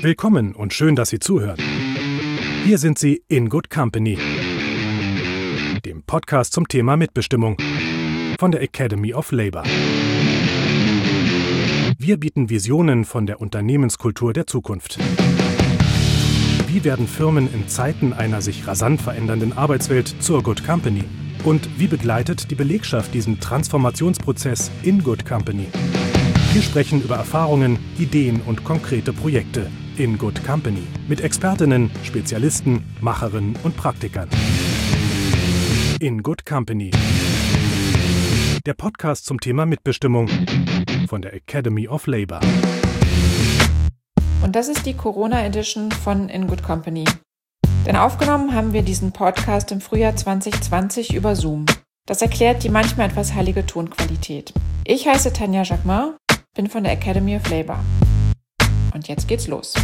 Willkommen und schön, dass Sie zuhören. Hier sind Sie in Good Company, dem Podcast zum Thema Mitbestimmung von der Academy of Labour. Wir bieten Visionen von der Unternehmenskultur der Zukunft. Wie werden Firmen in Zeiten einer sich rasant verändernden Arbeitswelt zur Good Company? Und wie begleitet die Belegschaft diesen Transformationsprozess in Good Company? Wir sprechen über Erfahrungen, Ideen und konkrete Projekte in Good Company mit Expertinnen, Spezialisten, Macherinnen und Praktikern. In Good Company. Der Podcast zum Thema Mitbestimmung von der Academy of Labour. Und das ist die Corona-Edition von In Good Company. Denn aufgenommen haben wir diesen Podcast im Frühjahr 2020 über Zoom. Das erklärt die manchmal etwas heilige Tonqualität. Ich heiße Tanja Jacquemin, bin von der Academy of Labour. Und jetzt geht's los.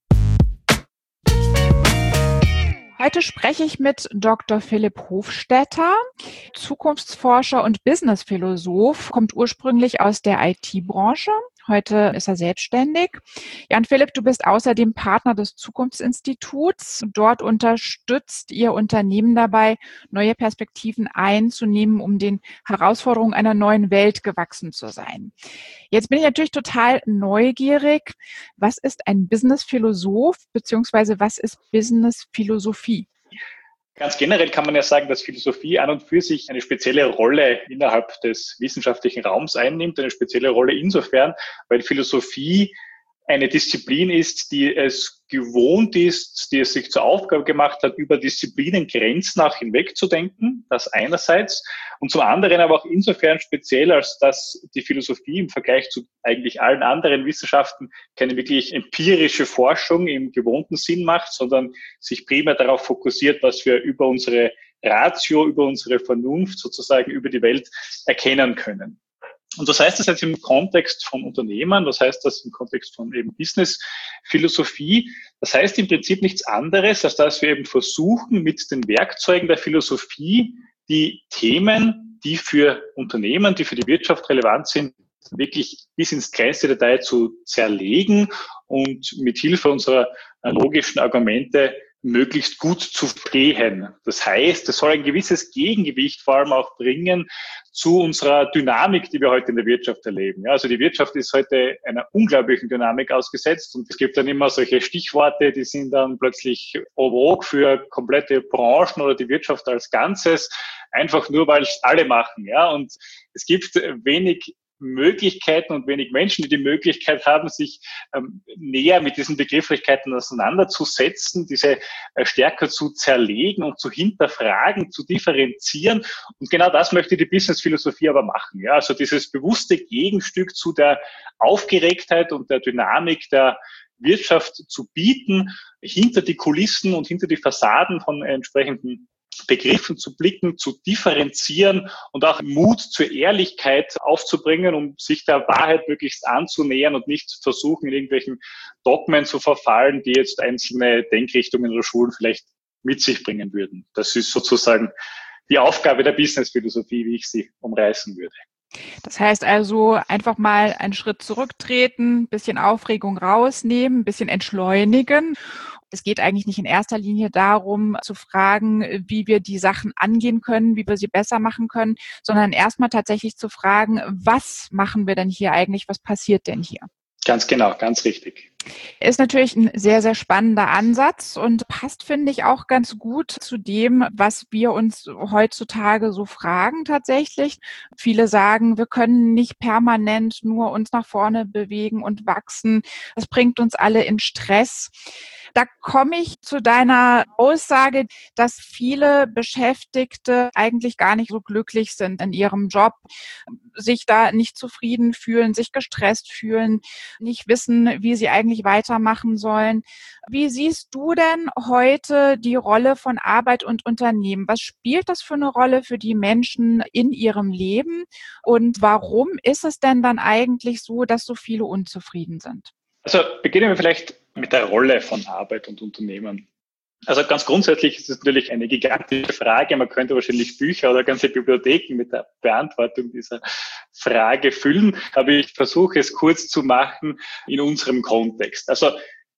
Heute spreche ich mit Dr. Philipp Hofstetter, Zukunftsforscher und Businessphilosoph, kommt ursprünglich aus der IT-Branche. Heute ist er selbstständig. Ja, und Philipp, du bist außerdem Partner des Zukunftsinstituts. Dort unterstützt ihr Unternehmen dabei, neue Perspektiven einzunehmen, um den Herausforderungen einer neuen Welt gewachsen zu sein. Jetzt bin ich natürlich total neugierig. Was ist ein Businessphilosoph, beziehungsweise was ist Businessphilosophie? Ganz generell kann man ja sagen, dass Philosophie an und für sich eine spezielle Rolle innerhalb des wissenschaftlichen Raums einnimmt, eine spezielle Rolle insofern, weil Philosophie eine Disziplin ist, die es gewohnt ist, die es sich zur Aufgabe gemacht hat, über Disziplinengrenzen auch hinwegzudenken, das einerseits, und zum anderen aber auch insofern speziell, als dass die Philosophie im Vergleich zu eigentlich allen anderen Wissenschaften keine wirklich empirische Forschung im gewohnten Sinn macht, sondern sich primär darauf fokussiert, was wir über unsere Ratio, über unsere Vernunft sozusagen über die Welt erkennen können. Und was heißt das jetzt im Kontext von Unternehmen? Was heißt das im Kontext von eben Business-Philosophie? Das heißt im Prinzip nichts anderes, als dass wir eben versuchen, mit den Werkzeugen der Philosophie die Themen, die für Unternehmen, die für die Wirtschaft relevant sind, wirklich bis ins kleinste Detail zu zerlegen und mit Hilfe unserer logischen Argumente möglichst gut zu verstehen. Das heißt, es soll ein gewisses Gegengewicht vor allem auch bringen zu unserer Dynamik, die wir heute in der Wirtschaft erleben. Ja, also die Wirtschaft ist heute einer unglaublichen Dynamik ausgesetzt und es gibt dann immer solche Stichworte, die sind dann plötzlich en vogue für komplette Branchen oder die Wirtschaft als Ganzes, einfach nur, weil es alle machen. Ja, und es gibt wenig Möglichkeiten und wenig Menschen, die die Möglichkeit haben, sich näher mit diesen Begrifflichkeiten auseinanderzusetzen, diese stärker zu zerlegen und zu hinterfragen, zu differenzieren. Und genau das möchte die Businessphilosophie aber machen. Ja, also dieses bewusste Gegenstück zu der Aufgeregtheit und der Dynamik der Wirtschaft zu bieten, hinter die Kulissen und hinter die Fassaden von entsprechenden Begriffen zu blicken, zu differenzieren und auch Mut zur Ehrlichkeit aufzubringen, um sich der Wahrheit möglichst anzunähern und nicht zu versuchen, in irgendwelchen Dogmen zu verfallen, die jetzt einzelne Denkrichtungen oder Schulen vielleicht mit sich bringen würden. Das ist sozusagen die Aufgabe der Businessphilosophie, wie ich sie umreißen würde. Das heißt also, einfach mal einen Schritt zurücktreten, ein bisschen Aufregung rausnehmen, ein bisschen entschleunigen. Es geht eigentlich nicht in erster Linie darum, zu fragen, wie wir die Sachen angehen können, wie wir sie besser machen können, sondern erstmal tatsächlich zu fragen, was machen wir denn hier eigentlich, was passiert denn hier? Ganz genau, ganz richtig. Ist natürlich ein sehr, sehr spannender Ansatz und passt, finde ich, auch ganz gut zu dem, was wir uns heutzutage so fragen tatsächlich. Viele sagen, wir können nicht permanent nur uns nach vorne bewegen und wachsen. Das bringt uns alle in Stress. Da komme ich zu deiner Aussage, dass viele Beschäftigte eigentlich gar nicht so glücklich sind in ihrem Job, sich da nicht zufrieden fühlen, sich gestresst fühlen, nicht wissen, wie sie eigentlich weitermachen sollen. Wie siehst du denn heute die Rolle von Arbeit und Unternehmen? Was spielt das für eine Rolle für die Menschen in ihrem Leben? Und warum ist es denn dann eigentlich so, dass so viele unzufrieden sind? Also beginnen wir vielleicht mit der Rolle von Arbeit und Unternehmen. Also ganz grundsätzlich ist es natürlich eine gigantische Frage. Man könnte wahrscheinlich Bücher oder ganze Bibliotheken mit der Beantwortung dieser Frage füllen. Aber ich versuche es kurz zu machen in unserem Kontext. Also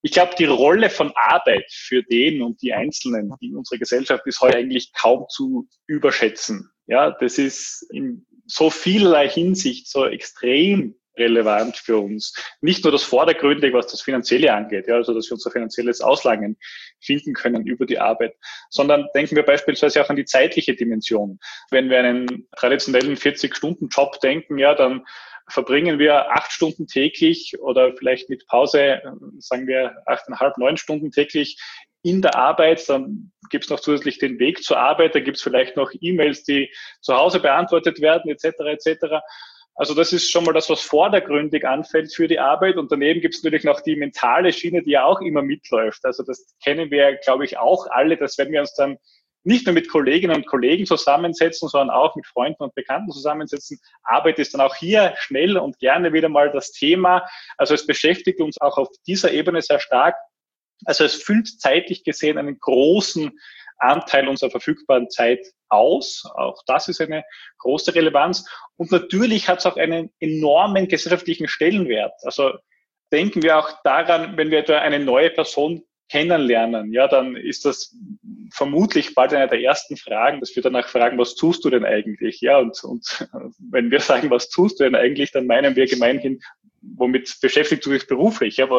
Ich glaube, die Rolle von Arbeit für den und die Einzelnen in unserer Gesellschaft ist heute eigentlich kaum zu überschätzen. Ja, das ist in so vielerlei Hinsicht so extrem relevant für uns. Nicht nur das Vordergründige, was das Finanzielle angeht, ja, also dass wir unser finanzielles Auslangen finden können über die Arbeit, sondern denken wir beispielsweise auch an die zeitliche Dimension. Wenn wir einen traditionellen 40-Stunden-Job denken, ja, dann verbringen wir 8 Stunden täglich oder vielleicht mit Pause, sagen wir 8,5, 9 Stunden täglich in der Arbeit. Dann gibt es noch zusätzlich den Weg zur Arbeit, da gibt es vielleicht noch E-Mails, die zu Hause beantwortet werden, etc. etc. Also das ist schon mal das, was vordergründig anfällt für die Arbeit. Und daneben gibt es natürlich noch die mentale Schiene, die ja auch immer mitläuft. Also das kennen wir, glaube ich, auch alle, dass wenn wir uns dann nicht nur mit Kolleginnen und Kollegen zusammensetzen, sondern auch mit Freunden und Bekannten zusammensetzen, Arbeit ist dann auch hier schnell und gerne wieder mal das Thema. Also es beschäftigt uns auch auf dieser Ebene sehr stark. Also es füllt zeitlich gesehen einen großen Anteil unserer verfügbaren Zeit aus. Auch das ist eine große Relevanz. Und natürlich hat es auch einen enormen gesellschaftlichen Stellenwert. Also denken wir auch daran, wenn wir etwa eine neue Person kennenlernen, ja, dann ist das vermutlich bald eine der ersten Fragen, dass wir danach fragen, was tust du denn eigentlich? Ja, und wenn wir sagen, was tust du denn eigentlich, dann meinen wir gemeinhin, womit beschäftigst du dich beruflich? Ja,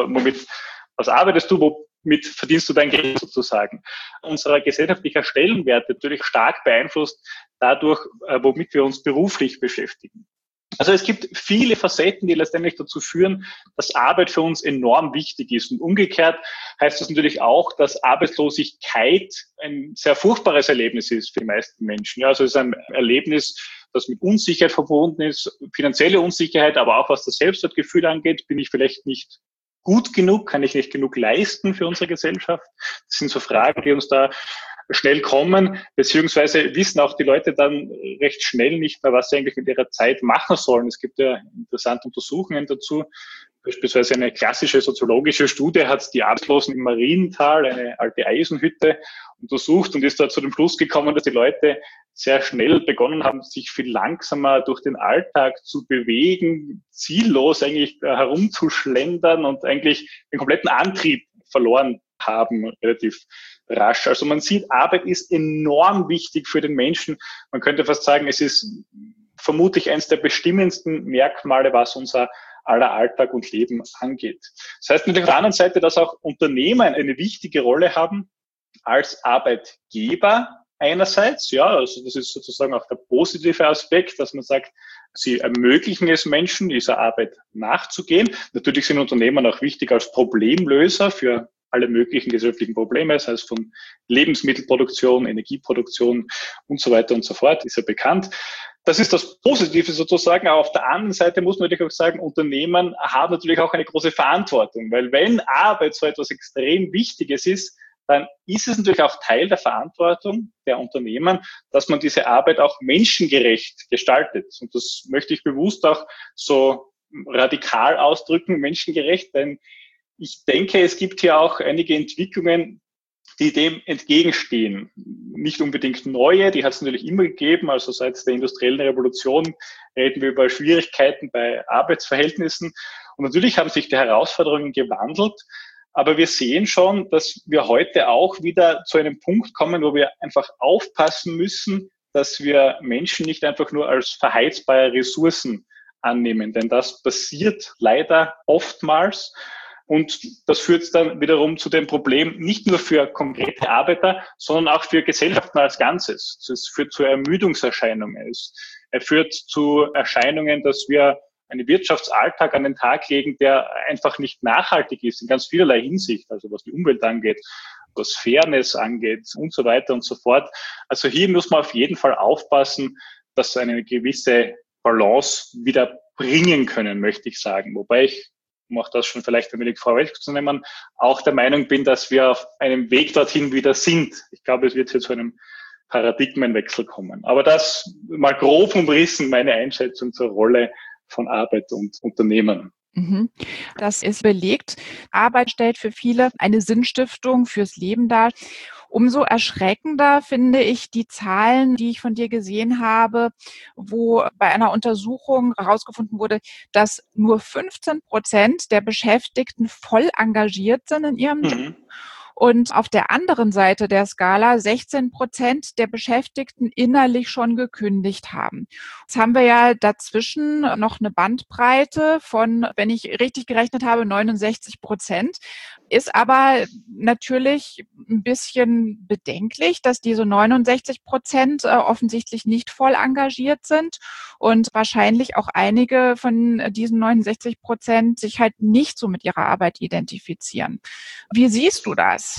was arbeitest du, womit verdienst du dein Geld sozusagen? Unser gesellschaftlicher Stellenwert wird natürlich stark beeinflusst dadurch, womit wir uns beruflich beschäftigen. Also es gibt viele Facetten, die letztendlich dazu führen, dass Arbeit für uns enorm wichtig ist. Und umgekehrt heißt das natürlich auch, dass Arbeitslosigkeit ein sehr furchtbares Erlebnis ist für die meisten Menschen. Ja, also es ist ein Erlebnis, das mit Unsicherheit verbunden ist, finanzielle Unsicherheit, aber auch was das Selbstwertgefühl angeht, bin ich vielleicht nicht gut genug, kann ich nicht genug leisten für unsere Gesellschaft? Das sind so Fragen, die uns da schnell kommen, beziehungsweise wissen auch die Leute dann recht schnell nicht mehr, was sie eigentlich mit ihrer Zeit machen sollen. Es gibt ja interessante Untersuchungen dazu. Beispielsweise eine klassische soziologische Studie hat die Arbeitslosen im Mariental, eine alte Eisenhütte, untersucht und ist da zu dem Schluss gekommen, dass die Leute sehr schnell begonnen haben, sich viel langsamer durch den Alltag zu bewegen, ziellos eigentlich herumzuschlendern und eigentlich den kompletten Antrieb verloren haben, relativ rasch. Also man sieht, Arbeit ist enorm wichtig für den Menschen. Man könnte fast sagen, es ist vermutlich eines der bestimmendsten Merkmale, was unser aller Alltag und Leben angeht. Das heißt natürlich auf der anderen Seite, dass auch Unternehmen eine wichtige Rolle haben als Arbeitgeber einerseits. Ja, also das ist sozusagen auch der positive Aspekt, dass man sagt, sie ermöglichen es Menschen, dieser Arbeit nachzugehen. Natürlich sind Unternehmen auch wichtig als Problemlöser für alle möglichen gesellschaftlichen Probleme, sei es von Lebensmittelproduktion, Energieproduktion und so weiter und so fort, ist ja bekannt. Das ist das Positive sozusagen. Aber auf der anderen Seite muss man natürlich auch sagen, Unternehmen haben natürlich auch eine große Verantwortung, weil wenn Arbeit so etwas extrem Wichtiges ist, dann ist es natürlich auch Teil der Verantwortung der Unternehmen, dass man diese Arbeit auch menschengerecht gestaltet. Und das möchte ich bewusst auch so radikal ausdrücken, menschengerecht, denn ich denke, es gibt hier auch einige Entwicklungen, die dem entgegenstehen. Nicht unbedingt neue, die hat es natürlich immer gegeben. Also seit der industriellen Revolution reden wir über Schwierigkeiten bei Arbeitsverhältnissen. Und natürlich haben sich die Herausforderungen gewandelt. Aber wir sehen schon, dass wir heute auch wieder zu einem Punkt kommen, wo wir einfach aufpassen müssen, dass wir Menschen nicht einfach nur als verheizbare Ressourcen annehmen. Denn das passiert leider oftmals. Und das führt dann wiederum zu dem Problem, nicht nur für konkrete Arbeiter, sondern auch für Gesellschaften als Ganzes. Es führt zu Ermüdungserscheinungen. Es führt zu Erscheinungen, dass wir einen Wirtschaftsalltag an den Tag legen, der einfach nicht nachhaltig ist, in ganz vielerlei Hinsicht, also was die Umwelt angeht, was Fairness angeht und so weiter und so fort. Also hier muss man auf jeden Fall aufpassen, dass wir eine gewisse Balance wieder bringen können, möchte ich sagen. Wobei ich, um auch das schon vielleicht ein wenig vorwegzunehmen, auch der Meinung bin, dass wir auf einem Weg dorthin wieder sind. Ich glaube, es wird hier zu einem Paradigmenwechsel kommen. Aber das mal grob umrissen, meine Einschätzung zur Rolle von Arbeit und Unternehmen. Das ist belegt. Arbeit stellt für viele eine Sinnstiftung fürs Leben dar. Umso erschreckender finde ich die Zahlen, die ich von dir gesehen habe, wo bei einer Untersuchung herausgefunden wurde, dass nur 15% der Beschäftigten voll engagiert sind in ihrem Job. Und auf der anderen Seite der Skala 16% der Beschäftigten innerlich schon gekündigt haben. Jetzt haben wir ja dazwischen noch eine Bandbreite von, wenn ich richtig gerechnet habe, 69%. Ist aber natürlich ein bisschen bedenklich, dass diese 69% offensichtlich nicht voll engagiert sind und wahrscheinlich auch einige von diesen 69% sich halt nicht so mit ihrer Arbeit identifizieren. Wie siehst du das?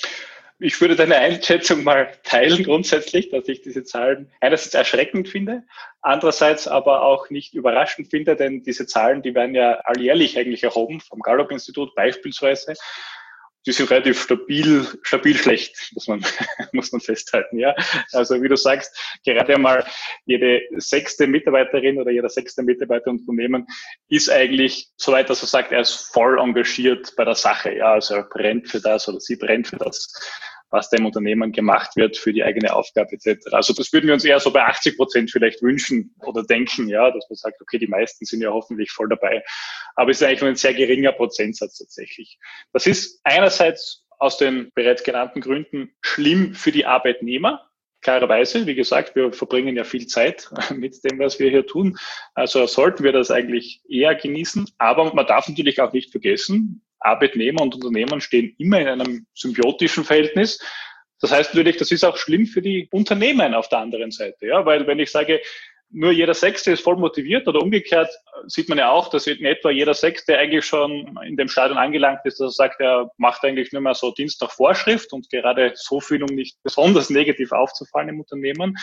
Ich würde deine Einschätzung mal teilen grundsätzlich, dass ich diese Zahlen einerseits erschreckend finde, andererseits aber auch nicht überraschend finde, denn diese Zahlen, die werden ja alljährlich eigentlich erhoben, vom Gallup-Institut beispielsweise. Die sind relativ stabil schlecht, muss man festhalten, ja. Also, wie du sagst, gerade einmal jede 6. Mitarbeiterin oder jeder 6. Mitarbeiter im Unternehmen ist eigentlich, soweit er so sagt, er ist voll engagiert bei der Sache, ja. Also, er brennt für das oder sie brennt für das, was da im Unternehmen gemacht wird für die eigene Aufgabe etc. Also das würden wir uns eher so bei 80% vielleicht wünschen oder denken, ja, dass man sagt, okay, die meisten sind ja hoffentlich voll dabei. Aber es ist eigentlich nur ein sehr geringer Prozentsatz tatsächlich. Das ist einerseits aus den bereits genannten Gründen schlimm für die Arbeitnehmer. Klarerweise, wie gesagt, wir verbringen ja viel Zeit mit dem, was wir hier tun. Also sollten wir das eigentlich eher genießen. Aber man darf natürlich auch nicht vergessen, Arbeitnehmer und Unternehmen stehen immer in einem symbiotischen Verhältnis. Das heißt natürlich, das ist auch schlimm für die Unternehmen auf der anderen Seite. Ja, weil wenn ich sage, nur jeder Sechste ist voll motiviert oder umgekehrt, sieht man ja auch, dass in etwa jeder Sechste eigentlich schon in dem Stadion angelangt ist, dass er sagt, er macht eigentlich nur mehr so Dienst nach Vorschrift und gerade so viel, um nicht besonders negativ aufzufallen im Unternehmen,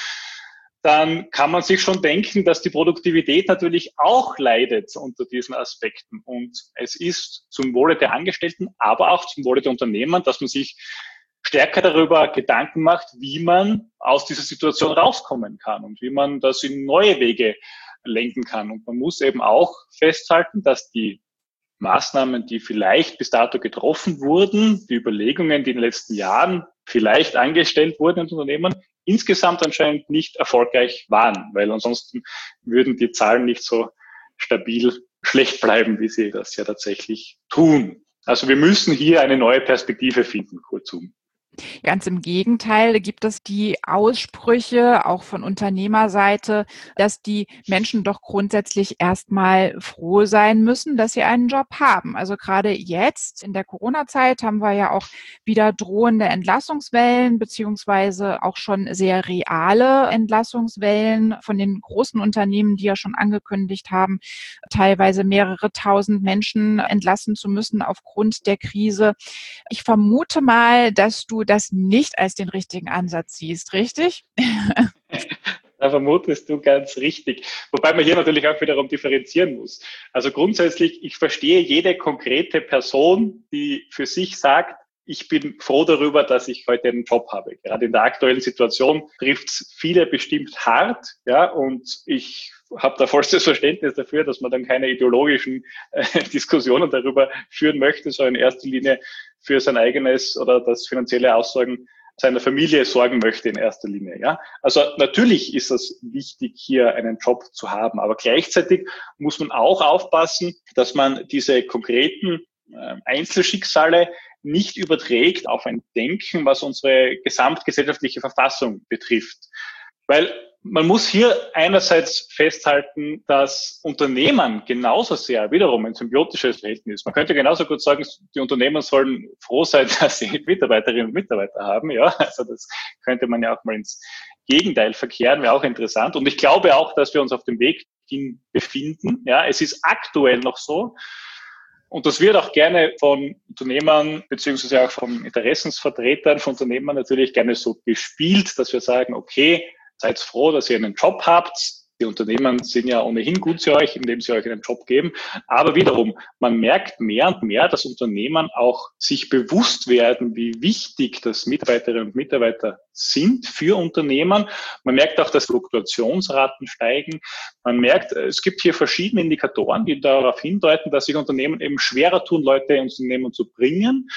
dann kann man sich schon denken, dass die Produktivität natürlich auch leidet unter diesen Aspekten. Und es ist zum Wohle der Angestellten, aber auch zum Wohle der Unternehmen, dass man sich stärker darüber Gedanken macht, wie man aus dieser Situation rauskommen kann und wie man das in neue Wege lenken kann. Und man muss eben auch festhalten, dass die Maßnahmen, die vielleicht bis dato getroffen wurden, die Überlegungen, die in den letzten Jahren vielleicht angestellt wurden in Unternehmen, insgesamt anscheinend nicht erfolgreich waren, weil ansonsten würden die Zahlen nicht so stabil schlecht bleiben, wie sie das ja tatsächlich tun. Also wir müssen hier eine neue Perspektive finden, kurzum. Ganz im Gegenteil, gibt es die Aussprüche auch von Unternehmerseite, dass die Menschen doch grundsätzlich erstmal froh sein müssen, dass sie einen Job haben. Also gerade jetzt in der Corona-Zeit haben wir ja auch wieder drohende Entlassungswellen beziehungsweise auch schon sehr reale Entlassungswellen von den großen Unternehmen, die ja schon angekündigt haben, teilweise mehrere tausend Menschen entlassen zu müssen aufgrund der Krise. Ich vermute mal, dass du das nicht als den richtigen Ansatz siehst, richtig? Da vermutest du ganz richtig. Wobei man hier natürlich auch wiederum differenzieren muss. Also grundsätzlich, ich verstehe jede konkrete Person, die für sich sagt, ich bin froh darüber, dass ich heute einen Job habe. Gerade in der aktuellen Situation trifft es viele bestimmt hart, ja, und ich habe da vollstes Verständnis dafür, dass man dann keine ideologischen Diskussionen darüber führen möchte, sondern in erster Linie für sein eigenes oder das finanzielle Aussorgen seiner Familie sorgen möchte in erster Linie. Ja, also natürlich ist es wichtig, hier einen Job zu haben, aber gleichzeitig muss man auch aufpassen, dass man diese konkreten Einzelschicksale nicht überträgt auf ein Denken, was unsere gesamtgesellschaftliche Verfassung betrifft. Weil man muss hier einerseits festhalten, dass Unternehmen genauso sehr wiederum ein symbiotisches Verhältnis. Man könnte genauso gut sagen, die Unternehmen sollen froh sein, dass sie Mitarbeiterinnen und Mitarbeiter haben. Ja, also das könnte man ja auch mal ins Gegenteil verkehren, wäre auch interessant. Und ich glaube auch, dass wir uns auf dem Weg hin befinden. Ja, es ist aktuell noch so. Und das wird auch gerne von Unternehmern beziehungsweise auch von Interessensvertretern von Unternehmern natürlich gerne so gespielt, dass wir sagen, okay, seid froh, dass ihr einen Job habt. Die Unternehmen sind ja ohnehin gut zu euch, indem sie euch einen Job geben. Aber wiederum, man merkt mehr und mehr, dass Unternehmen auch sich bewusst werden, wie wichtig das Mitarbeiterinnen und Mitarbeiter sind für Unternehmen. Man merkt auch, dass Fluktuationsraten steigen. Man merkt, es gibt hier verschiedene Indikatoren, die darauf hindeuten, dass sich Unternehmen eben schwerer tun, Leute ins Unternehmen zu bringen.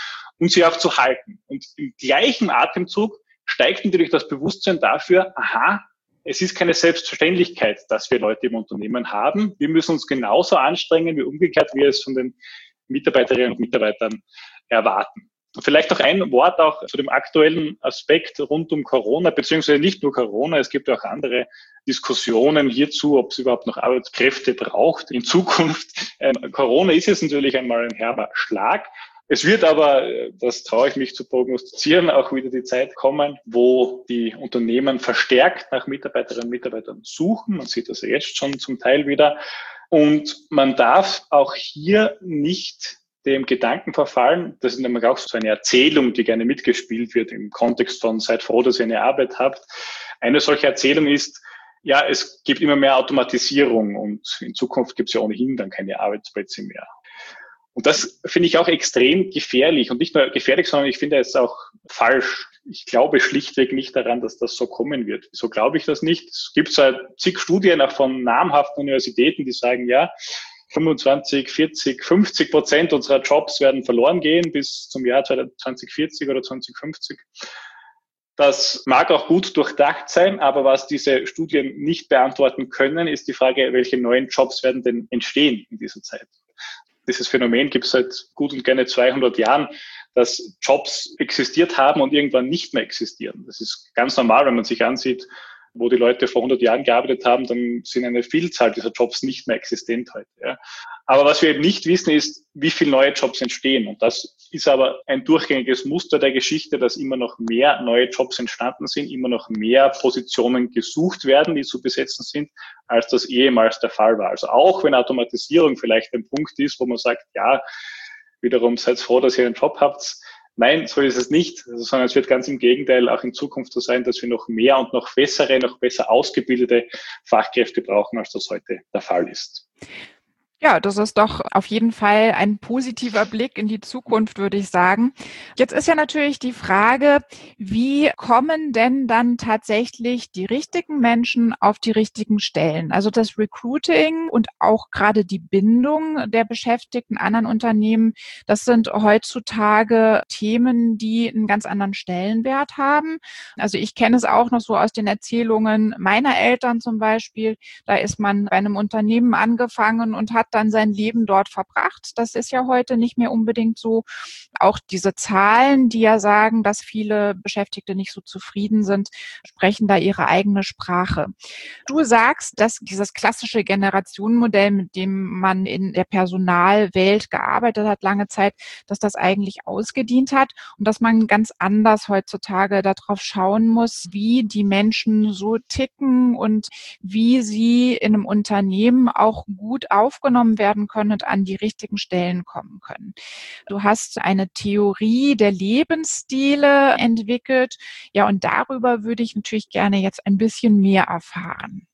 und sie auch zu halten. Und im gleichen Atemzug steigt natürlich das Bewusstsein dafür, aha, es ist keine Selbstverständlichkeit, dass wir Leute im Unternehmen haben. Wir müssen uns genauso anstrengen wie umgekehrt, wie es von den Mitarbeiterinnen und Mitarbeitern erwarten. Und vielleicht noch ein Wort auch zu dem aktuellen Aspekt rund um Corona, beziehungsweise nicht nur Corona, es gibt auch andere Diskussionen hierzu, ob es überhaupt noch Arbeitskräfte braucht in Zukunft. Corona ist jetzt natürlich einmal ein herber Schlag. Es wird aber, das traue ich mich zu prognostizieren, auch wieder die Zeit kommen, wo die Unternehmen verstärkt nach Mitarbeiterinnen und Mitarbeitern suchen. Man sieht das ja jetzt schon zum Teil wieder. Und man darf auch hier nicht dem Gedanken verfallen, das ist nämlich auch so eine Erzählung, die gerne mitgespielt wird im Kontext von seid froh, dass ihr eine Arbeit habt. Eine solche Erzählung ist, ja, es gibt immer mehr Automatisierung und in Zukunft gibt es ja ohnehin dann keine Arbeitsplätze mehr. Und das finde ich auch extrem gefährlich und nicht nur gefährlich, sondern ich finde es auch falsch. Ich glaube schlichtweg nicht daran, dass das so kommen wird. Wieso glaube ich das nicht? Es gibt seit zig Studien auch von namhaften Universitäten, die sagen, ja, 25, 40, 50% unserer Jobs werden verloren gehen bis zum Jahr 2040 oder 2050. Das mag auch gut durchdacht sein, aber was diese Studien nicht beantworten können, ist die Frage, welche neuen Jobs werden denn entstehen in dieser Zeit. Dieses Phänomen gibt es seit gut und gerne 200 Jahren, dass Jobs existiert haben und irgendwann nicht mehr existieren. Das ist ganz normal, wenn man sich ansieht, wo die Leute vor 100 Jahren gearbeitet haben, dann sind eine Vielzahl dieser Jobs nicht mehr existent heute. Ja. Aber was wir eben nicht wissen, ist, wie viele neue Jobs entstehen. Und das ist aber ein durchgängiges Muster der Geschichte, dass immer noch mehr neue Jobs entstanden sind, immer noch mehr Positionen gesucht werden, die zu besetzen sind, als das ehemals der Fall war. Also auch wenn Automatisierung vielleicht ein Punkt ist, wo man sagt, ja, wiederum seid froh, dass ihr einen Job habt. Nein, so ist es nicht, sondern es wird ganz im Gegenteil auch in Zukunft so sein, dass wir noch mehr und noch bessere, noch besser ausgebildete Fachkräfte brauchen, als das heute der Fall ist. Ja, das ist doch auf jeden Fall ein positiver Blick in die Zukunft, würde ich sagen. Jetzt ist ja natürlich die Frage, wie kommen denn dann tatsächlich die richtigen Menschen auf die richtigen Stellen? Also das Recruiting und auch gerade die Bindung der Beschäftigten an anderen Unternehmen, das sind heutzutage Themen, die einen ganz anderen Stellenwert haben. Also ich kenne es auch noch so aus den Erzählungen meiner Eltern zum Beispiel. Da ist man bei einem Unternehmen angefangen und hat dann sein Leben dort verbracht. Das ist ja heute nicht mehr unbedingt so. Auch diese Zahlen, die ja sagen, dass viele Beschäftigte nicht so zufrieden sind, sprechen da ihre eigene Sprache. Du sagst, dass dieses klassische Generationenmodell, mit dem man in der Personalwelt gearbeitet hat, lange Zeit, dass das eigentlich ausgedient hat und dass man ganz anders heutzutage darauf schauen muss, wie die Menschen so ticken und wie sie in einem Unternehmen auch gut aufgenommen werden können und an die richtigen Stellen kommen können. Du hast eine Theorie der Lebensstile entwickelt. Ja, und darüber würde ich natürlich gerne jetzt ein bisschen mehr erfahren.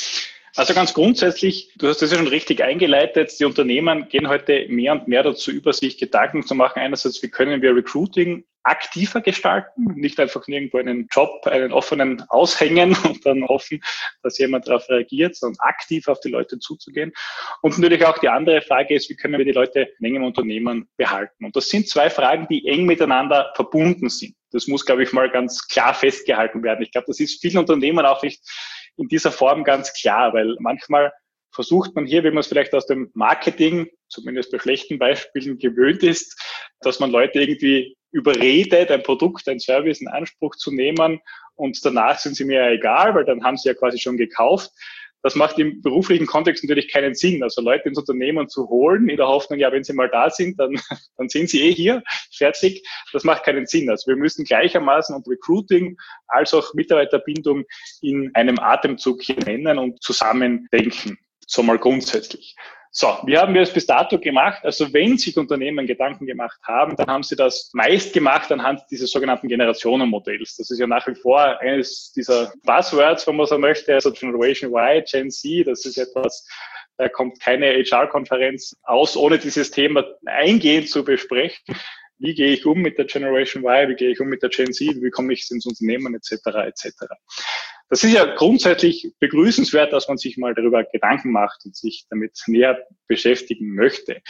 Also ganz grundsätzlich, du hast das ja schon richtig eingeleitet, die Unternehmen gehen heute mehr und mehr dazu über, sich Gedanken zu machen. Einerseits, wie können wir Recruiting aktiver gestalten, nicht einfach nirgendwo einen Job, einen offenen aushängen und dann hoffen, dass jemand darauf reagiert, sondern aktiv auf die Leute zuzugehen. Und natürlich auch die andere Frage ist, wie können wir die Leute länger im Unternehmen behalten? Und das sind zwei Fragen, die eng miteinander verbunden sind. Das muss, glaube ich, mal ganz klar festgehalten werden. Ich glaube, das ist vielen Unternehmen auch nicht in dieser Form ganz klar, weil manchmal versucht man hier, wie man es vielleicht aus dem Marketing, zumindest bei schlechten Beispielen, gewöhnt ist, dass man Leute irgendwie überredet, ein Produkt, ein Service in Anspruch zu nehmen und danach sind sie mir ja egal, weil dann haben sie ja quasi schon gekauft. Das macht im beruflichen Kontext natürlich keinen Sinn. Also Leute ins Unternehmen zu holen, in der Hoffnung, ja, wenn sie mal da sind, dann sind sie hier, fertig. Das macht keinen Sinn. Also wir müssen gleichermaßen und Recruiting als auch Mitarbeiterbindung in einem Atemzug hier nennen und zusammen denken. So mal grundsätzlich. So, wie haben wir es bis dato gemacht? Also wenn sich Unternehmen Gedanken gemacht haben, dann haben sie das meist gemacht anhand dieses sogenannten Generationenmodells. Das ist ja nach wie vor eines dieser Buzzwords, wenn man so möchte, also Generation Y, Gen Z, das ist etwas, da kommt keine HR-Konferenz aus, ohne dieses Thema eingehend zu besprechen. Wie gehe ich um mit der Generation Y, wie gehe ich um mit der Gen Z, wie komme ich ins Unternehmen, etc., etc. Das ist ja grundsätzlich begrüßenswert, dass man sich mal darüber Gedanken macht und sich damit näher beschäftigen möchte. Das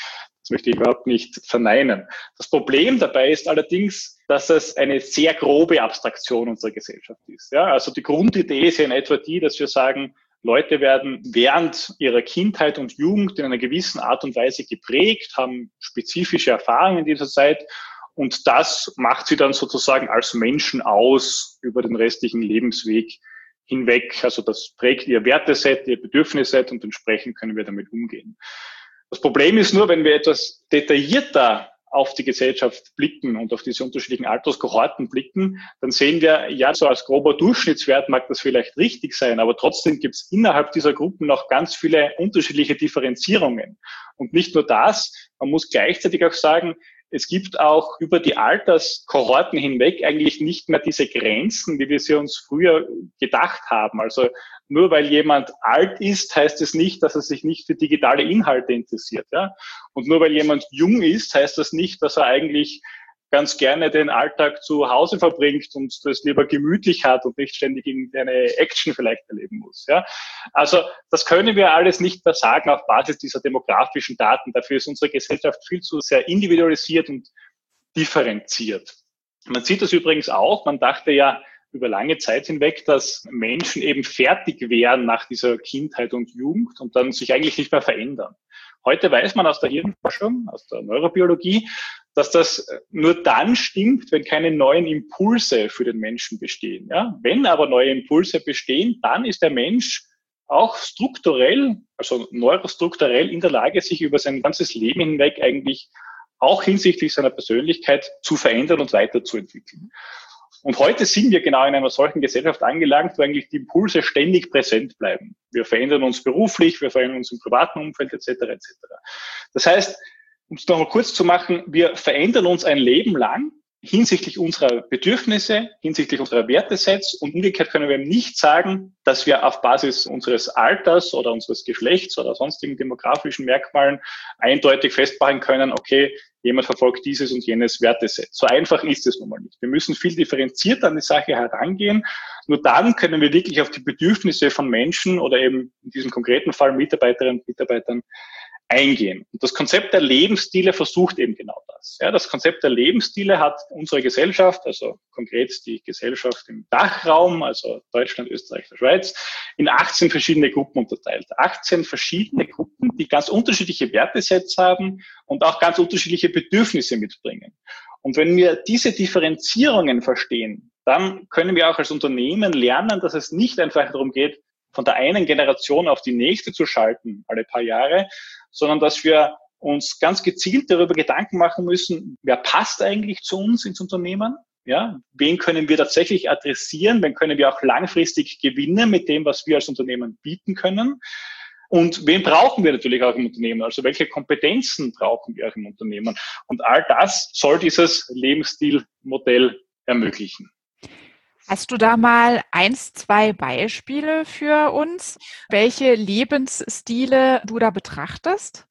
Das möchte ich überhaupt nicht verneinen. Das Problem dabei ist allerdings, dass es eine sehr grobe Abstraktion unserer Gesellschaft ist. Ja, also die Grundidee ist ja in etwa die, dass wir sagen, Leute werden während ihrer Kindheit und Jugend in einer gewissen Art und Weise geprägt, haben spezifische Erfahrungen in dieser Zeit und das macht sie dann sozusagen als Menschen aus über den restlichen Lebensweg hinweg. Also das prägt ihr Werteset, ihr Bedürfnisset und entsprechend können wir damit umgehen. Das Problem ist nur, wenn wir etwas detaillierter auf die Gesellschaft blicken und auf diese unterschiedlichen Alterskohorten blicken, dann sehen wir, ja, so als grober Durchschnittswert mag das vielleicht richtig sein, aber trotzdem gibt es innerhalb dieser Gruppen noch ganz viele unterschiedliche Differenzierungen. Und nicht nur das, man muss gleichzeitig auch sagen, es gibt auch über die Alterskohorten hinweg eigentlich nicht mehr diese Grenzen, wie wir sie uns früher gedacht haben. Also nur weil jemand alt ist, heißt es nicht, dass er sich nicht für digitale Inhalte interessiert. Ja? Und nur weil jemand jung ist, heißt das nicht, dass er eigentlich ganz gerne den Alltag zu Hause verbringt und das lieber gemütlich hat und nicht ständig irgendeine Action vielleicht erleben muss. Ja? Also das können wir alles nicht mehr sagen auf Basis dieser demografischen Daten. Dafür ist unsere Gesellschaft viel zu sehr individualisiert und differenziert. Man sieht das übrigens auch. Man dachte ja über lange Zeit hinweg, dass Menschen eben fertig wären nach dieser Kindheit und Jugend und dann sich eigentlich nicht mehr verändern. Heute weiß man aus der Hirnforschung, aus der Neurobiologie, dass das nur dann stimmt, wenn keine neuen Impulse für den Menschen bestehen. Ja? Wenn aber neue Impulse bestehen, dann ist der Mensch auch strukturell, also neurostrukturell in der Lage, sich über sein ganzes Leben hinweg eigentlich auch hinsichtlich seiner Persönlichkeit zu verändern und weiterzuentwickeln. Und heute sind wir genau in einer solchen Gesellschaft angelangt, wo eigentlich die Impulse ständig präsent bleiben. Wir verändern uns beruflich, wir verändern uns im privaten Umfeld etc. etc. Das heißt, um es nochmal kurz zu machen, wir verändern uns ein Leben lang hinsichtlich unserer Bedürfnisse, hinsichtlich unserer Wertesets und umgekehrt können wir eben nicht sagen, dass wir auf Basis unseres Alters oder unseres Geschlechts oder sonstigen demografischen Merkmalen eindeutig festmachen können, okay, jemand verfolgt dieses und jenes Werteset. So einfach ist es nun mal nicht. Wir müssen viel differenzierter an die Sache herangehen. Nur dann können wir wirklich auf die Bedürfnisse von Menschen oder eben in diesem konkreten Fall Mitarbeiterinnen und Mitarbeitern eingehen. Und das Konzept der Lebensstile versucht eben genau das. Ja, das Konzept der Lebensstile hat unsere Gesellschaft, also konkret die Gesellschaft im Dachraum, also Deutschland, Österreich, der Schweiz, in 18 verschiedene Gruppen unterteilt. 18 verschiedene Gruppen, die ganz unterschiedliche Wertesets haben und auch ganz unterschiedliche Bedürfnisse mitbringen. Und wenn wir diese Differenzierungen verstehen, dann können wir auch als Unternehmen lernen, dass es nicht einfach darum geht, von der einen Generation auf die nächste zu schalten, alle paar Jahre, sondern dass wir uns ganz gezielt darüber Gedanken machen müssen, wer passt eigentlich zu uns ins Unternehmen? Ja, wen können wir tatsächlich adressieren? Wen können wir auch langfristig gewinnen mit dem, was wir als Unternehmen bieten können? Und wen brauchen wir natürlich auch im Unternehmen? Also welche Kompetenzen brauchen wir auch im Unternehmen? Und all das soll dieses Lebensstilmodell ermöglichen. Hast du da mal 1, 2 Beispiele für uns, welche Lebensstile du da betrachtest?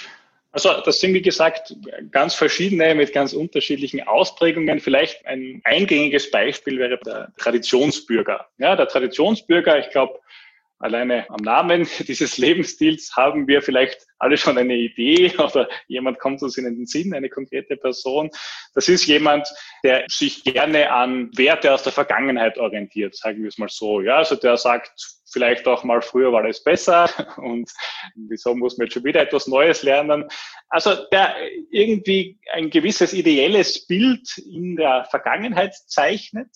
Also das sind, wie gesagt, ganz verschiedene mit ganz unterschiedlichen Ausprägungen. Vielleicht ein eingängiges Beispiel wäre der Traditionsbürger. Ja, der Traditionsbürger, ich glaube, alleine am Namen dieses Lebensstils haben wir vielleicht alle schon eine Idee oder jemand kommt uns in den Sinn, eine konkrete Person. Das ist jemand, der sich gerne an Werte aus der Vergangenheit orientiert, sagen wir es mal so. Ja, also der sagt vielleicht auch mal, früher war alles besser und wieso muss man jetzt schon wieder etwas Neues lernen? Also der irgendwie ein gewisses ideelles Bild in der Vergangenheit zeichnet,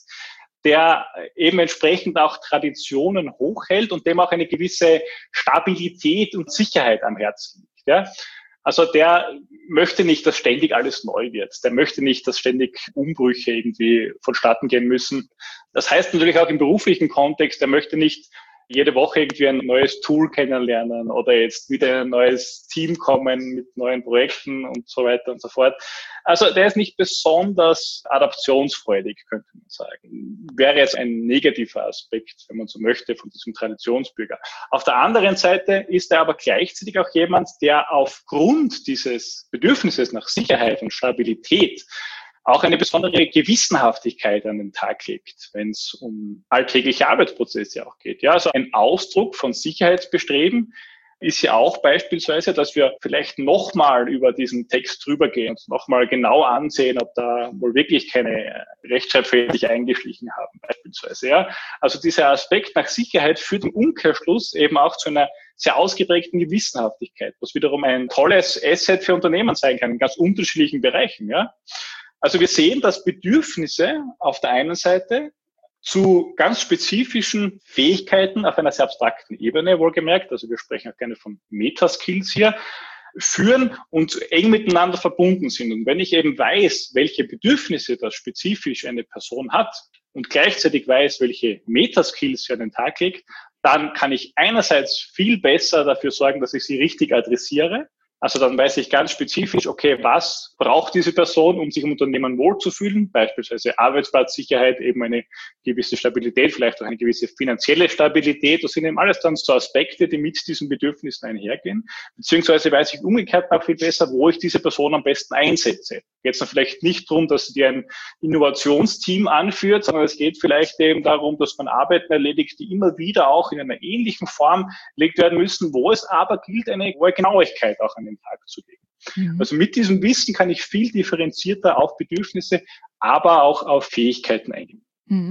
der eben entsprechend auch Traditionen hochhält und dem auch eine gewisse Stabilität und Sicherheit am Herzen liegt. Ja? Also der möchte nicht, dass ständig alles neu wird. Der möchte nicht, dass ständig Umbrüche irgendwie vonstatten gehen müssen. Das heißt natürlich auch im beruflichen Kontext, der möchte nicht jede Woche irgendwie ein neues Tool kennenlernen oder jetzt wieder ein neues Team kommen mit neuen Projekten und so weiter und so fort. Also der ist nicht besonders adaptionsfreudig, könnte man sagen. Wäre jetzt ein negativer Aspekt, wenn man so möchte, von diesem Traditionsbürger. Auf der anderen Seite ist er aber gleichzeitig auch jemand, der aufgrund dieses Bedürfnisses nach Sicherheit und Stabilität auch eine besondere Gewissenhaftigkeit an den Tag legt, wenn es um alltägliche Arbeitsprozesse auch geht. Ja, also ein Ausdruck von Sicherheitsbestreben, ist ja auch beispielsweise, dass wir vielleicht nochmal über diesen Text drüber gehen und nochmal genau ansehen, ob da wohl wirklich keine Rechtschreibfehler sich eingeschlichen haben, beispielsweise. Ja. Also dieser Aspekt nach Sicherheit führt im Umkehrschluss eben auch zu einer sehr ausgeprägten Gewissenhaftigkeit, was wiederum ein tolles Asset für Unternehmen sein kann, in ganz unterschiedlichen Bereichen. Ja. Also wir sehen, dass Bedürfnisse auf der einen Seite zu ganz spezifischen Fähigkeiten auf einer sehr abstrakten Ebene, wohlgemerkt, also wir sprechen auch gerne von Metaskills hier, führen und eng miteinander verbunden sind. Und wenn ich eben weiß, welche Bedürfnisse das spezifisch eine Person hat und gleichzeitig weiß, welche Metaskills sie an den Tag legt, dann kann ich einerseits viel besser dafür sorgen, dass ich sie richtig adressiere. Also dann weiß ich ganz spezifisch, okay, was braucht diese Person, um sich im Unternehmen wohlzufühlen? Beispielsweise Arbeitsplatzsicherheit, eben eine gewisse Stabilität, vielleicht auch eine gewisse finanzielle Stabilität. Das sind eben alles dann so Aspekte, die mit diesen Bedürfnissen einhergehen. Beziehungsweise weiß ich umgekehrt auch viel besser, wo ich diese Person am besten einsetze. Jetzt dann vielleicht nicht darum, dass die ein Innovationsteam anführt, sondern es geht vielleicht eben darum, dass man Arbeiten erledigt, die immer wieder auch in einer ähnlichen Form gelegt werden müssen, wo es aber gilt, eine hohe Genauigkeit auch an den Tag zu legen. Mhm. Also mit diesem Wissen kann ich viel differenzierter auf Bedürfnisse, aber auch auf Fähigkeiten eingehen.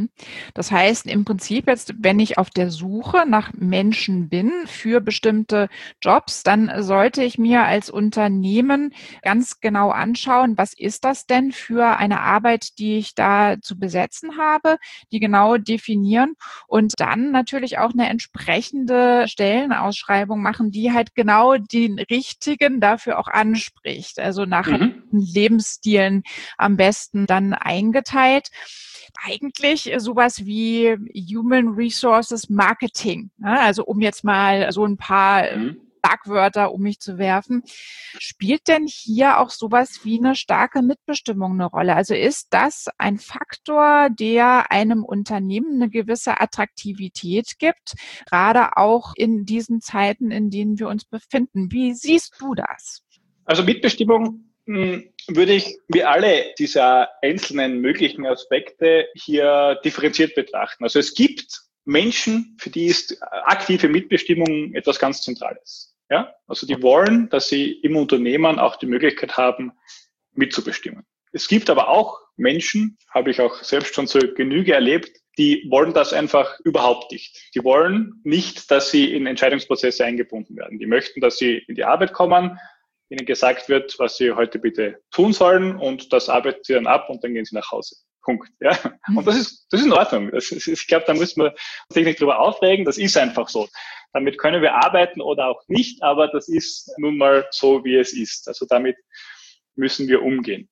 Das heißt im Prinzip jetzt, wenn ich auf der Suche nach Menschen bin für bestimmte Jobs, dann sollte ich mir als Unternehmen ganz genau anschauen, was ist das denn für eine Arbeit, die ich da zu besetzen habe, die genau definieren und dann natürlich auch eine entsprechende Stellenausschreibung machen, die halt genau den richtigen dafür auch anspricht. Also nach Lebensstilen am besten dann eingeteilt. Eigentlich sowas wie Human Resources Marketing. Also um jetzt mal so ein paar Schlagwörter um mich zu werfen. Spielt denn hier auch sowas wie eine starke Mitbestimmung eine Rolle? Also ist das ein Faktor, der einem Unternehmen eine gewisse Attraktivität gibt, gerade auch in diesen Zeiten, in denen wir uns befinden? Wie siehst du das? Also Mitbestimmung würde ich wie alle dieser einzelnen möglichen Aspekte hier differenziert betrachten. Also es gibt Menschen, für die ist aktive Mitbestimmung etwas ganz Zentrales. Ja? Also die wollen, dass sie im Unternehmen auch die Möglichkeit haben, mitzubestimmen. Es gibt aber auch Menschen, habe ich auch selbst schon zur Genüge erlebt, die wollen das einfach überhaupt nicht. Die wollen nicht, dass sie in Entscheidungsprozesse eingebunden werden. Die möchten, dass sie in die Arbeit kommen, ihnen gesagt wird, was sie heute bitte tun sollen und das arbeiten sie dann ab und dann gehen sie nach Hause. Punkt. Ja. Und das ist in Ordnung. Ich glaube, da muss man sich nicht drüber aufregen. Das ist einfach so. Damit können wir arbeiten oder auch nicht, aber das ist nun mal so, wie es ist. Also damit müssen wir umgehen.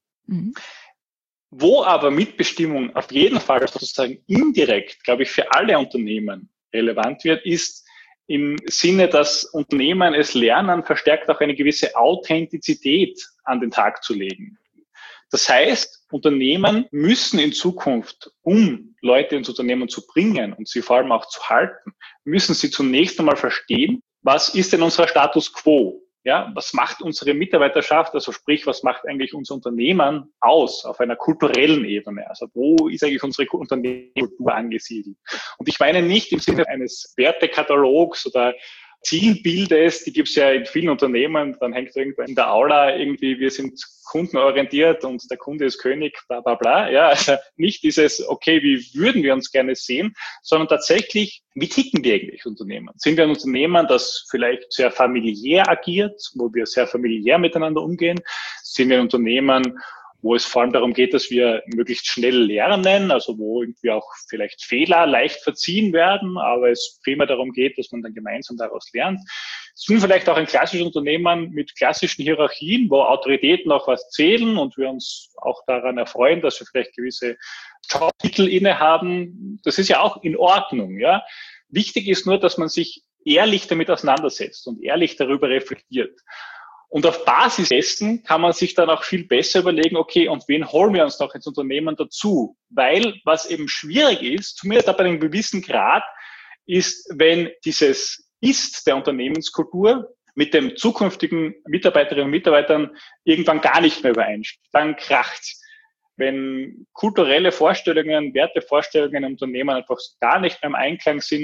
Wo aber Mitbestimmung auf jeden Fall sozusagen indirekt, glaube ich, für alle Unternehmen relevant wird, ist im Sinne, dass Unternehmen es lernen, verstärkt auch eine gewisse Authentizität an den Tag zu legen. Das heißt, Unternehmen müssen in Zukunft, um Leute ins Unternehmen zu bringen und sie vor allem auch zu halten, müssen sie zunächst einmal verstehen, was ist denn unser Status quo? Ja, was macht unsere Mitarbeiterschaft, also sprich, was macht eigentlich unser Unternehmen aus auf einer kulturellen Ebene? Also wo ist eigentlich unsere Unternehmenskultur angesiedelt? Und ich meine nicht im Sinne eines Wertekatalogs oder Zielbildes, die gibt es ja in vielen Unternehmen, dann hängt irgendwo in der Aula irgendwie, wir sind kundenorientiert und der Kunde ist König, bla bla bla. Ja, also nicht dieses, okay, wie würden wir uns gerne sehen, sondern tatsächlich, wie ticken wir eigentlich Unternehmen? Sind wir ein Unternehmen, das vielleicht sehr familiär agiert, wo wir sehr familiär miteinander umgehen? Sind wir ein Unternehmen, wo es vor allem darum geht, dass wir möglichst schnell lernen, also wo irgendwie auch vielleicht Fehler leicht verziehen werden, aber es primär darum geht, dass man dann gemeinsam daraus lernt. Es sind vielleicht auch ein klassisches Unternehmen mit klassischen Hierarchien, wo Autoritäten auch was zählen und wir uns auch daran erfreuen, dass wir vielleicht gewisse Jobtitel innehaben. Das ist ja auch in Ordnung, ja. Wichtig ist nur, dass man sich ehrlich damit auseinandersetzt und ehrlich darüber reflektiert. Und auf Basis dessen kann man sich dann auch viel besser überlegen, okay, und wen holen wir uns noch ins Unternehmen dazu? Weil was eben schwierig ist, zumindest ab einem gewissen Grad, ist, wenn dieses Ist der Unternehmenskultur mit dem zukünftigen Mitarbeiterinnen und Mitarbeitern irgendwann gar nicht mehr übereinstimmt. Dann kracht's. Wenn kulturelle Vorstellungen, Wertevorstellungen im Unternehmen einfach gar nicht mehr im Einklang sind,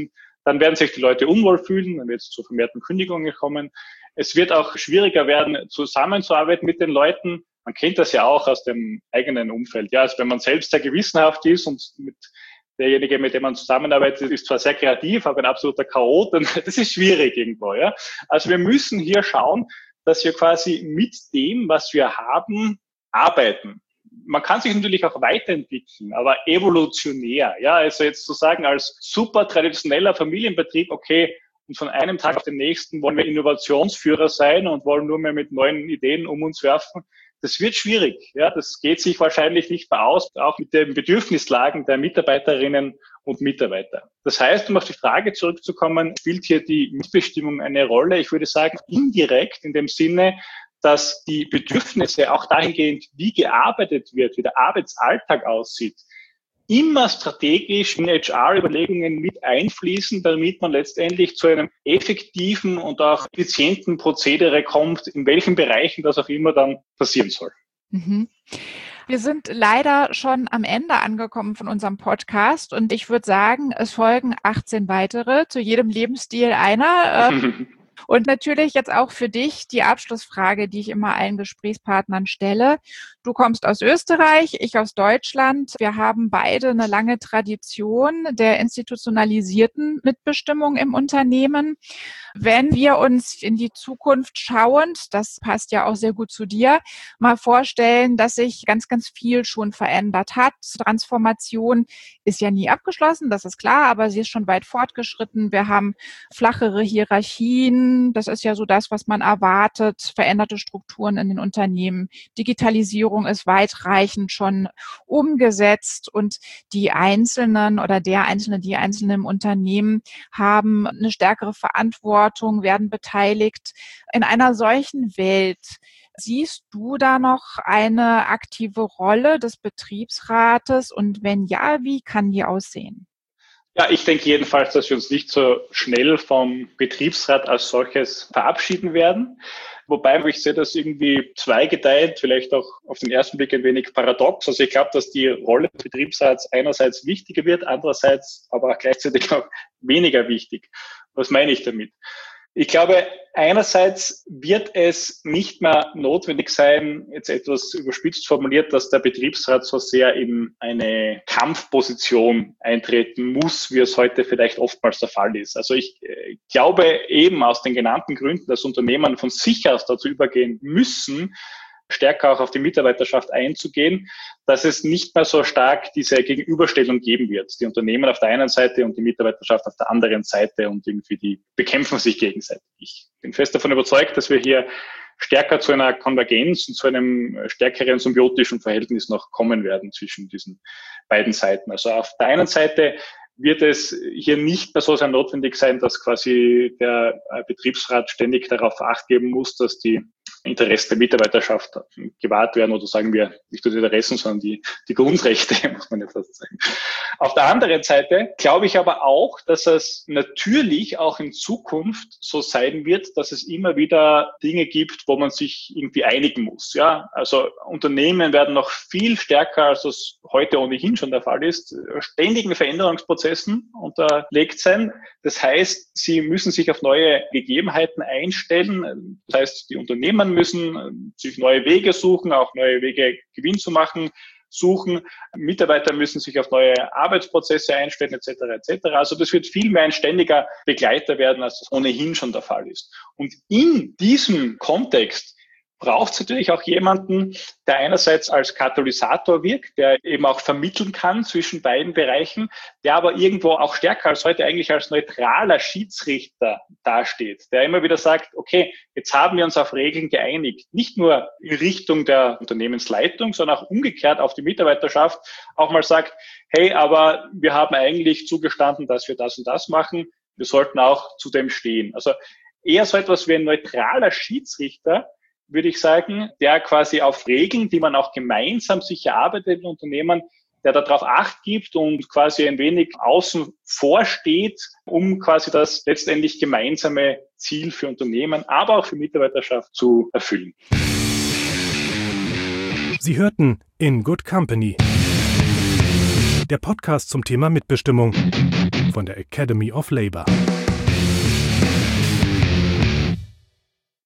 dann werden sich die Leute unwohl fühlen, dann wird es zu vermehrten Kündigungen kommen. Es wird auch schwieriger werden, zusammenzuarbeiten mit den Leuten. Man kennt das ja auch aus dem eigenen Umfeld. Ja, also wenn man selbst sehr gewissenhaft ist und derjenige, mit dem man zusammenarbeitet, ist zwar sehr kreativ, aber ein absoluter Chaot, das ist schwierig irgendwo. Ja, also wir müssen hier schauen, dass wir quasi mit dem, was wir haben, arbeiten. Man kann sich natürlich auch weiterentwickeln, aber evolutionär. Ja, also jetzt zu sagen, als super traditioneller Familienbetrieb, okay, und von einem Tag auf den nächsten wollen wir Innovationsführer sein und wollen nur mehr mit neuen Ideen um uns werfen. Das wird schwierig. Ja, das geht sich wahrscheinlich nicht mehr aus, auch mit den Bedürfnislagen der Mitarbeiterinnen und Mitarbeiter. Das heißt, um auf die Frage zurückzukommen, spielt hier die Mitbestimmung eine Rolle? Ich würde sagen, indirekt in dem Sinne, dass die Bedürfnisse auch dahingehend, wie gearbeitet wird, wie der Arbeitsalltag aussieht, immer strategisch in HR-Überlegungen mit einfließen, damit man letztendlich zu einem effektiven und auch effizienten Prozedere kommt, in welchen Bereichen das auch immer dann passieren soll. Mhm. Wir sind leider schon am Ende angekommen von unserem Podcast und ich würde sagen, es folgen 18 weitere, zu jedem Lebensstil einer. Und natürlich jetzt auch für dich die Abschlussfrage, die ich immer allen Gesprächspartnern stelle. Du kommst aus Österreich, ich aus Deutschland. Wir haben beide eine lange Tradition der institutionalisierten Mitbestimmung im Unternehmen. Wenn wir uns in die Zukunft schauend, das passt ja auch sehr gut zu dir, mal vorstellen, dass sich ganz, ganz viel schon verändert hat. Transformation ist ja nie abgeschlossen, das ist klar, aber sie ist schon weit fortgeschritten. Wir haben flachere Hierarchien, das ist ja so das, was man erwartet, veränderte Strukturen in den Unternehmen. Digitalisierung ist weitreichend schon umgesetzt und die Einzelnen oder die Einzelnen im Unternehmen haben eine stärkere Verantwortung, werden beteiligt. In einer solchen Welt, siehst du da noch eine aktive Rolle des Betriebsrates und wenn ja, wie kann die aussehen? Ja, ich denke jedenfalls, dass wir uns nicht so schnell vom Betriebsrat als solches verabschieden werden. Wobei ich sehe das irgendwie zweigeteilt, vielleicht auch auf den ersten Blick ein wenig paradox. Also ich glaube, dass die Rolle des Betriebsrats einerseits wichtiger wird, andererseits aber auch gleichzeitig auch weniger wichtig. Was meine ich damit? Ich glaube, einerseits wird es nicht mehr notwendig sein, jetzt etwas überspitzt formuliert, dass der Betriebsrat so sehr in eine Kampfposition eintreten muss, wie es heute vielleicht oftmals der Fall ist. Also ich glaube eben aus den genannten Gründen, dass Unternehmen von sich aus dazu übergehen müssen, stärker auch auf die Mitarbeiterschaft einzugehen, dass es nicht mehr so stark diese Gegenüberstellung geben wird. Die Unternehmen auf der einen Seite und die Mitarbeiterschaft auf der anderen Seite und irgendwie die bekämpfen sich gegenseitig. Ich bin fest davon überzeugt, dass wir hier stärker zu einer Konvergenz und zu einem stärkeren symbiotischen Verhältnis noch kommen werden zwischen diesen beiden Seiten. Also auf der einen Seite wird es hier nicht mehr so sehr notwendig sein, dass quasi der Betriebsrat ständig darauf Acht geben muss, dass die Interessen der Mitarbeiterschaft gewahrt werden oder sagen wir nicht nur die Interessen, sondern die Grundrechte, muss man jetzt fast sagen. Auf der anderen Seite glaube ich aber auch, dass es natürlich auch in Zukunft so sein wird, dass es immer wieder Dinge gibt, wo man sich irgendwie einigen muss. Ja, also Unternehmen werden noch viel stärker, als das heute ohnehin schon der Fall ist, ständigen Veränderungsprozessen unterlegt sein. Das heißt, sie müssen sich auf neue Gegebenheiten einstellen. Das heißt, die Unternehmen müssen sich neue Wege suchen, auch neue Wege Gewinn zu machen, suchen. Mitarbeiter müssen sich auf neue Arbeitsprozesse einstellen, etc., etc. Also das wird viel mehr ein ständiger Begleiter werden, als das ohnehin schon der Fall ist. Und in diesem Kontext braucht es natürlich auch jemanden, der einerseits als Katalysator wirkt, der eben auch vermitteln kann zwischen beiden Bereichen, der aber irgendwo auch stärker als heute eigentlich als neutraler Schiedsrichter dasteht, der immer wieder sagt, okay, jetzt haben wir uns auf Regeln geeinigt, nicht nur in Richtung der Unternehmensleitung, sondern auch umgekehrt auf die Mitarbeiterschaft auch mal sagt, hey, aber wir haben eigentlich zugestanden, dass wir das und das machen, wir sollten auch zu dem stehen. Also eher so etwas wie ein neutraler Schiedsrichter, würde ich sagen, der quasi auf Regeln, die man auch gemeinsam sich erarbeitet in Unternehmen, der darauf Acht gibt und quasi ein wenig außen vor steht, um quasi das letztendlich gemeinsame Ziel für Unternehmen, aber auch für Mitarbeiterschaft zu erfüllen. Sie hörten In Good Company, der Podcast zum Thema Mitbestimmung von der Academy of Labor.